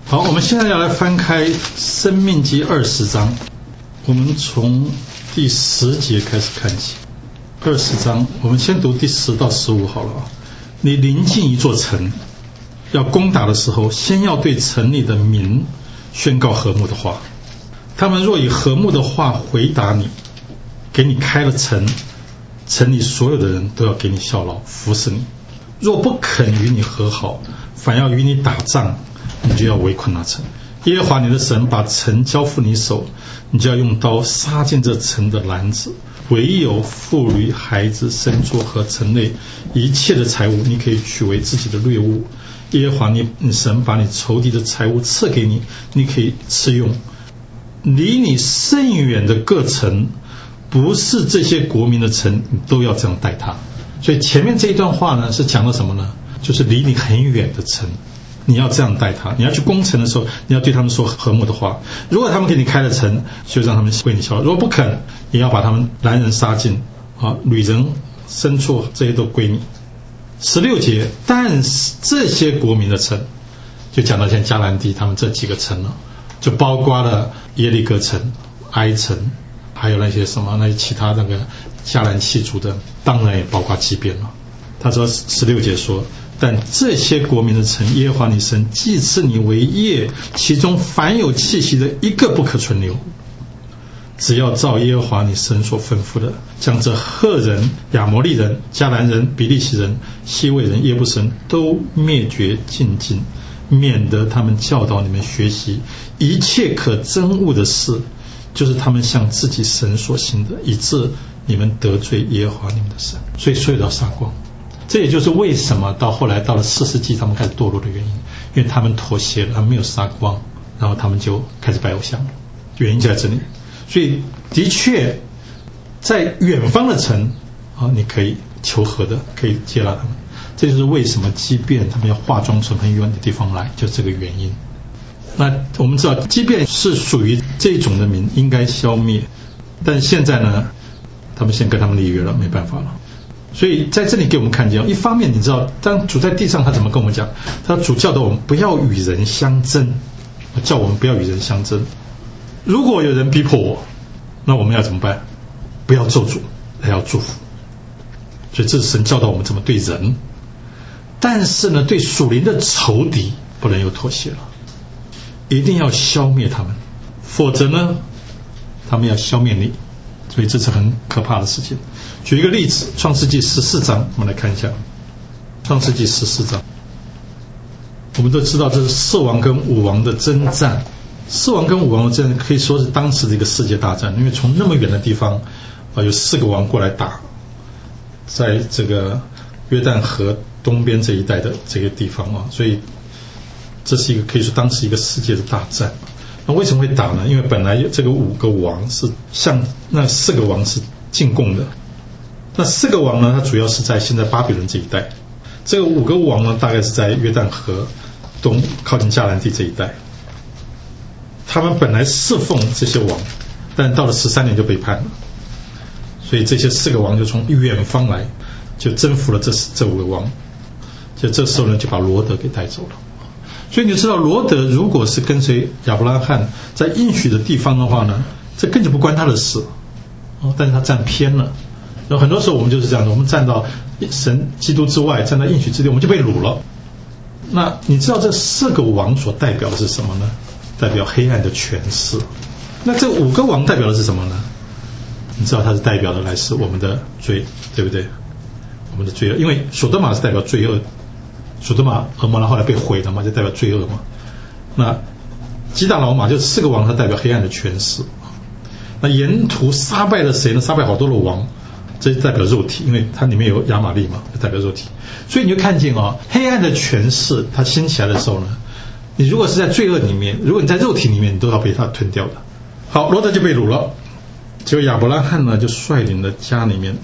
好，我们现在要来翻开申命记20章，我们从第10节开始看起。20章我们先读第10到15好了。你临近一座城要攻打的时候，先要对城里的民宣告和睦的话，他们若以和睦的话回答你，给你开了城，城里所有的人都要给你效劳服侍你。若不肯与你和好，反要与你打仗，你就要围困那城。耶和华你的神把城交付你手，你就要用刀杀尽这城的男子，唯有妇女、孩子、牲畜和城内一切的财物，你可以取为自己的掠物。耶和华你神把你仇敌的财物赐给你，你可以吃用。离你甚远的各城，不是这些国民的城，你都要这样待他。所以前面这一段话呢，是讲到什么呢？就是离你很远的城，你要这样待他。你要去攻城的时候，你要对他们说和睦的话。如果他们给你开了城，就让他们为你效劳；如果不肯，也要把他们男人杀尽，女人、牲畜这些都归你。16节，但是这些国民的城，就讲到现在迦南地他们这几个城了，就包括了耶利哥城、埃城，还有那些什么那些其他那个迦南七族的，当然也包括基遍了。他说16节说，但这些国民的城，耶和华你神既赐你为业，其中凡有气息的一个不可存留，只要照耶和华你神所吩咐的，将这赫人、亚摩利人、迦南人、比利洗人、希未人、耶布斯人都灭绝尽尽，免得他们教导你们学习一切可憎恶的事，就是他们向自己神所行的，以致你们得罪耶和华你们的神。所以所有都要杀光。这也就是为什么到后来到了4世纪他们开始堕落的原因，因为他们妥协了，他们没有杀光，然后他们就开始拜偶像了，原因就在这里。所以的确在远方的城你可以求和的，可以接纳他们。这就是为什么基遍他们要化妆从很远的地方来，就是这个原因。那我们知道基遍是属于这种的民，应该消灭，但现在呢，他们先跟他们立约了，没办法了。所以在这里给我们看见，一方面你知道当主在地上他怎么跟我们讲，他主教导我们不要与人相争，叫我们不要与人相争。如果有人逼迫我，那我们要怎么办？不要咒诅，还要祝福。所以这是神教导我们怎么对人。但是呢，对属灵的仇敌不能有妥协了，一定要消灭他们，否则呢他们要消灭你。所以这是很可怕的事情。举一个例子，创世纪14章，我们来看一下。创世纪14章，我们都知道这是4王跟5王的征战。4王跟5王的征战可以说是当时的一个世界大战，因为从那么远的地方有4个王过来打，在这个约旦河东边这一带的这个地方所以这是一个可以说当时一个世界的大战。那为什么会打呢？因为本来这个5个王是向那4个王是进贡的。那4个王呢，它主要是在现在巴比伦这一带。这个5个王呢，大概是在约旦河东靠近迦南地这一带。他们本来侍奉这些王，但到了13年就背叛了。所以这些4个王就从远方来，就征服了这5个王。就这时候呢，就把罗德给带走了。所以你知道罗德如果是跟随亚伯拉罕在应许的地方的话呢，这根本不关他的事但是他站偏了。然后很多时候我们就是这样的，我们站到神基督之外，站到应许之地，我们就被掳了。那你知道这4个王所代表的是什么呢？代表黑暗的权势。那这5个王代表的是什么呢？你知道它是代表的来是我们的罪，对不对？我们的罪恶，因为所多玛是代表罪恶，所多玛俄摩拉后来被毁了嘛，就代表罪恶嘛。那基大老马就4个王，它代表黑暗的权势。那沿途杀败了谁呢？杀败好多的王，这代表肉体，因为它里面有亚玛利嘛，就代表肉体。所以你就看见黑暗的权势它兴起来的时候呢，你如果是在罪恶里面，如果你在肉体里面，你都要被它吞掉的。好，罗德就被掳了。结果亚伯拉罕呢，就率领了家里面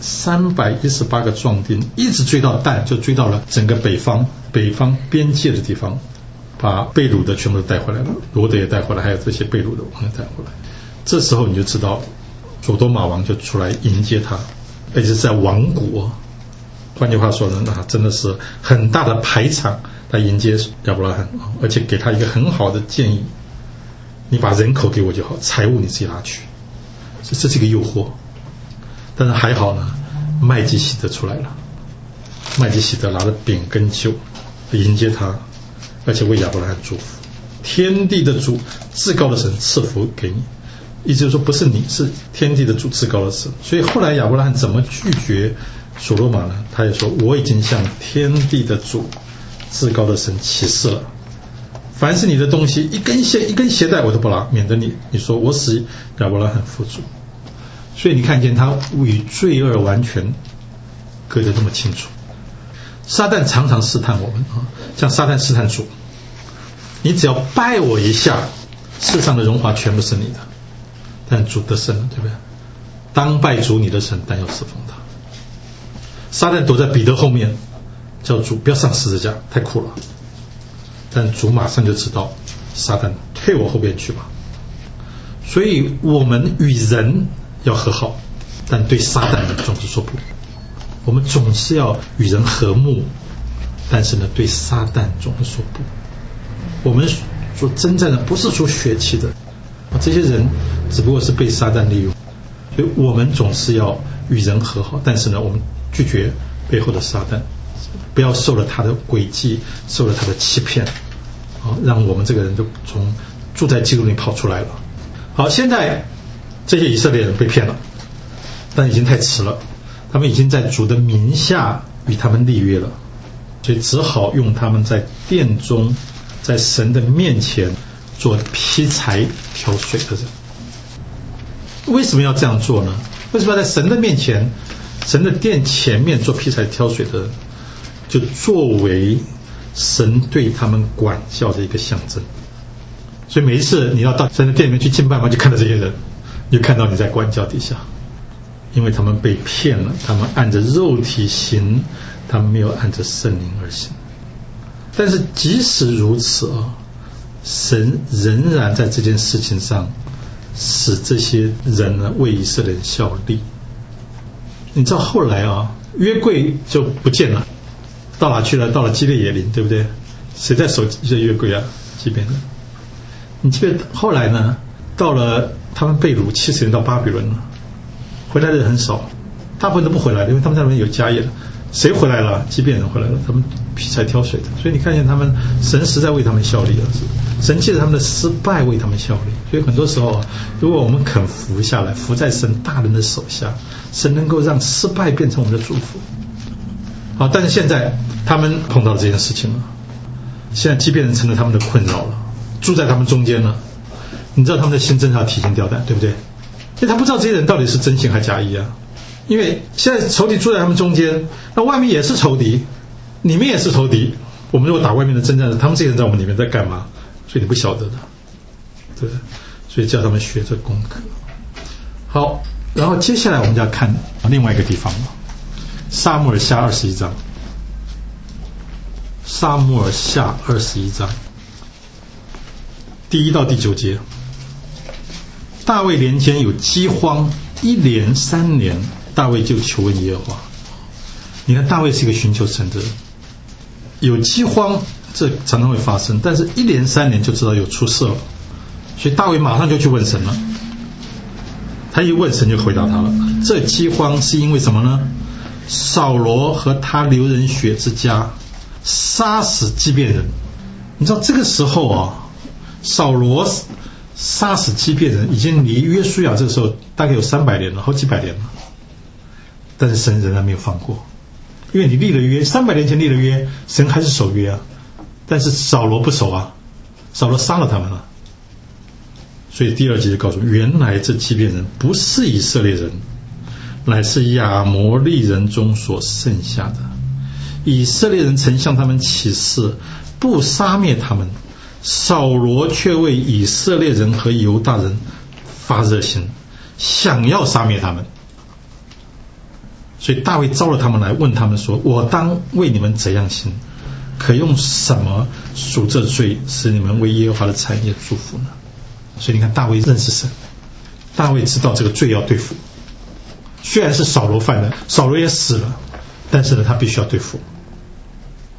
318个壮丁，一直追到但，就追到了整个北方边界的地方，把被掳的全部都带回来了，罗德也带回来，还有这些被掳的王也带回来。这时候你就知道所多玛王就出来迎接他，而且是在王国。换句话说呢，那真的是很大的排场他迎接亚伯拉罕，而且给他一个很好的建议，你把人口给我就好，财物你自己拿去。这是一个诱惑，但是还好呢，麦基洗德出来了，麦基洗德拿着饼跟酒迎接他，而且为亚伯拉罕祝福。天地的主至高的神赐福给你，意思就是说不是你，是天地的主至高的神。所以后来亚伯拉罕怎么拒绝所罗马呢？他也说我已经向天地的主至高的神起誓了，凡是你的东西一根鞋带我都不拿，免得你说我使亚伯拉罕富足。所以你看见他与罪恶完全隔得这么清楚。撒旦常常试探我们像撒旦试探主，你只要拜我一下，世上的荣华全部是你的。但主得胜了，对不对？当拜主你的神，但要侍奉他。撒旦躲在彼得后面，叫主不要上十字架，太苦了。但主马上就知道，撒旦退我后边去吧。所以我们与人要和好，但对撒旦总是说不。我们总是要与人和睦，但是呢，对撒旦总是说不。我们所征战的不是说血气的，这些人只不过是被撒旦利用，所以我们总是要与人和好，但是呢，我们拒绝背后的撒旦，不要受了他的诡计，受了他的欺骗，让我们这个人就从住在基督里跑出来了。好，现在这些以色列人被骗了，但已经太迟了，他们已经在主的名下与他们立约了，所以只好用他们在殿中在神的面前做劈柴挑水的人。为什么要这样做呢？为什么要在神的面前，神的殿前面做劈柴挑水的人？就作为神对他们管教的一个象征。所以每一次你要到神的殿里面去敬拜嘛，就看到这些人，你就看到你在管教底下，因为他们被骗了，他们按着肉体行，他们没有按着圣灵而行。但是即使如此神仍然在这件事情上使这些人呢为以色列人效力。你知道后来约柜就不见了，到哪去了？到了基列野林，对不对？谁在守这约柜啊？基遍人。你记得后来呢？到了他们被掳70年到巴比伦了，回来的人很少，大部分都不回来了，因为他们在那边有家业了。谁回来了？基遍人回来了，他们劈柴挑水的。所以你看见他们，神实在为他们效力了，神借着他们的失败为他们效力。所以很多时候如果我们肯服下来，服在神大人的手下，神能够让失败变成我们的祝福。好，但是现在他们碰到这件事情了，现在基遍人成了他们的困扰了，住在他们中间了。你知道他们的心真是要提心吊胆，对不对？因为他不知道这些人到底是真心还假意啊。因为现在仇敌住在他们中间，那外面也是仇敌，里面也是仇敌。我们如果打外面的征战，他们这些人在我们里面在干嘛？所以你不晓得的，对不对？所以叫他们学这功课。好，然后接下来我们就要看另外一个地方了，撒母耳下21章。撒母耳下21章第1到第9节。大卫年间有饥荒，1连3年，大卫就求问耶和华。你看大卫是一个寻求神的人，有饥荒这常常会发生，但是1连3年就知道有出事了，所以大卫马上就去问神了。他一问神就回答他了，这饥荒是因为什么呢？扫罗和他流人血之家杀死基遍人。你知道这个时候扫罗杀死基遍人已经离约书亚这个时候大概有300年了，好几百年了，但是神仍然没有放过。因为你立了约，300年前立了约，神还是守约啊，但是扫罗不守啊，扫罗杀了他们了。所以第2节就告诉，原来这基遍人不是以色列人，乃是亚摩利人中所剩下的。以色列人曾向他们起誓，不杀灭他们，扫罗却为以色列人和犹大人发热心，想要杀灭他们。所以大卫招了他们来，问他们说，我当为你们怎样行？可用什么赎这罪，使你们为耶和华的产业祝福呢？所以你看大卫认识神，大卫知道这个罪要对付，虽然是扫罗犯的，扫罗也死了，但是呢他必须要对付。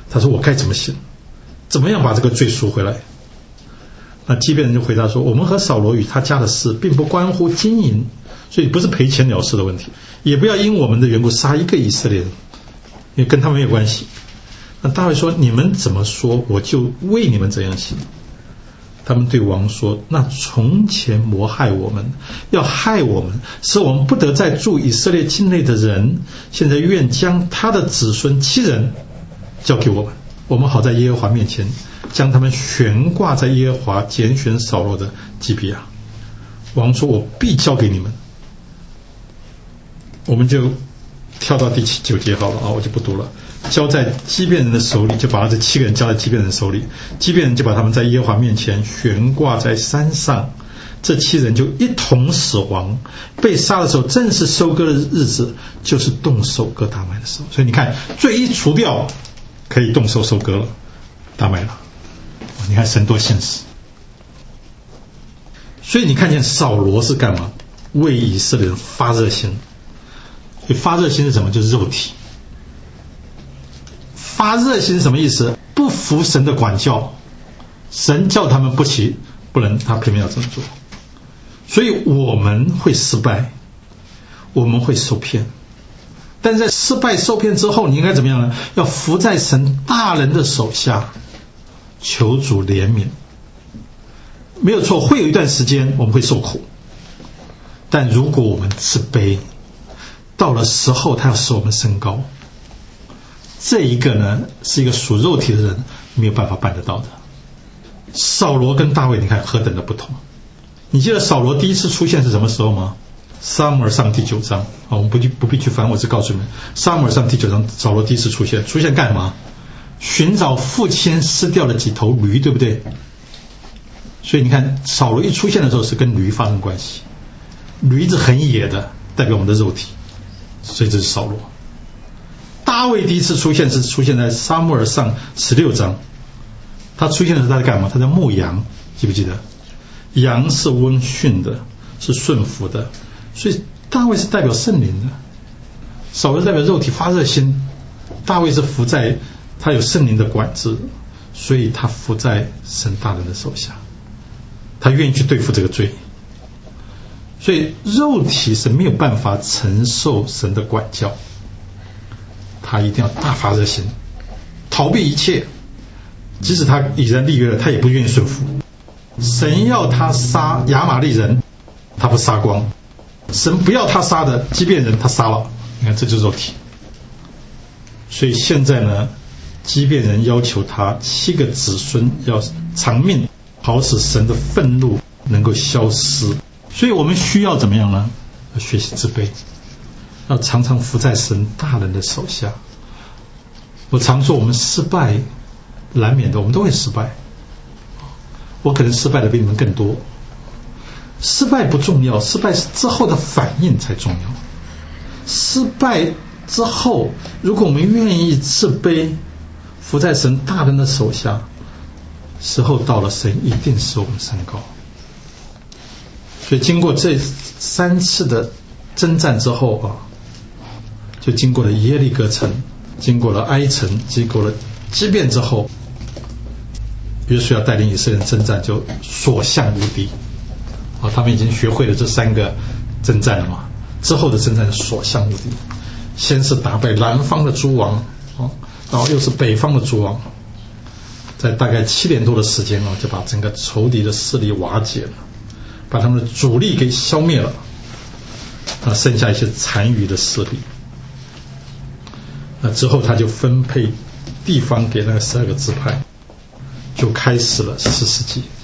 他说我该怎么行，怎么样把这个罪赎回来？那基遍人就回答说，我们和扫罗与他家的事并不关乎金银，所以不是赔钱了事的问题，也不要因我们的缘故杀一个以色列人，因为跟他们没有关系。那大卫说，你们怎么说，我就为你们怎样行。他们对王说，那从前谋害我们，要害我们，使我们不得再住以色列境内的人，现在愿将他的子孙7人交给我们，我们好在耶和华面前将他们悬挂在耶和华拣选扫罗的基比亚。王说，我必交给你们。我们就跳到第9节好了啊，我就不读了。交在基遍人的手里，就把这7个人交在基遍人手里，基遍人就把他们在耶和华面前悬挂在山上，这7人就一同死亡。被杀的时候正是收割的日子，就是动手割大麦的时候。所以你看，罪一除掉，可以动手收割了大麦了。你看神多现实。所以你看见扫罗是干嘛？为以色列人发热心。所以发热心是什么？就是肉体。发热心是什么意思？不服神的管教，神叫他们不能，他偏偏要这么做。所以我们会失败，我们会受骗，但是在失败受骗之后，你应该怎么样呢？要服在神大人的手下，求主怜悯。没有错，会有一段时间我们会受苦，但如果我们自卑，到了时候他要使我们升高，这一个呢，是一个属肉体的人没有办法办得到的。扫罗跟大卫你看何等的不同。你记得扫罗第一次出现是什么时候吗？撒母耳上第9章，我们不必去翻，我只告诉你们，撒母耳上第9章扫罗第一次出现干嘛？寻找父亲失掉了几头驴，对不对？所以你看扫罗一出现的时候是跟驴发生关系，驴子很野的，代表我们的肉体，所以这是扫罗。大卫第一次出现是出现在撒母耳上16章，他出现的时候他在干嘛？他在牧羊，记不记得？羊是温驯的，是顺服的，所以大卫是代表圣灵的，扫罗代表肉体发热心，大卫是服在他有圣灵的管制，所以他服在神大人的手下，他愿意去对付这个罪。所以肉体是没有办法承受神的管教，他一定要大发热心，逃避一切，即使他已然立约了，他也不愿意顺服。神要他杀亚玛力人，他不杀光；神不要他杀的基遍人，他杀了。你看，这就是肉体。所以现在呢，基遍人要求他7个子孙要长命，好使神的愤怒能够消失。所以我们需要怎么样呢？要学习自卑，要常常服在神大人的手下。我常说我们失败难免的，我们都会失败，我可能失败的比你们更多。失败不重要，失败之后的反应才重要。失败之后，如果我们愿意自卑，服在神大人的手下，时候到了，神一定使我们升高。所以经过这3次的征战之后啊，就经过了耶利哥城，经过了埃城，经过了基遍之后，约书亚带领以色列人征战就所向无敌啊！他们已经学会了这3个征战了嘛，之后的征战所向无敌。先是打败南方的诸王啊，然后又是北方的诸王，在大概7年多的时间啊，就把整个仇敌的势力瓦解了，把他们的主力给消灭了，剩下一些残余的势力。那之后他就分配地方给那个12个支派，就开始了士师记。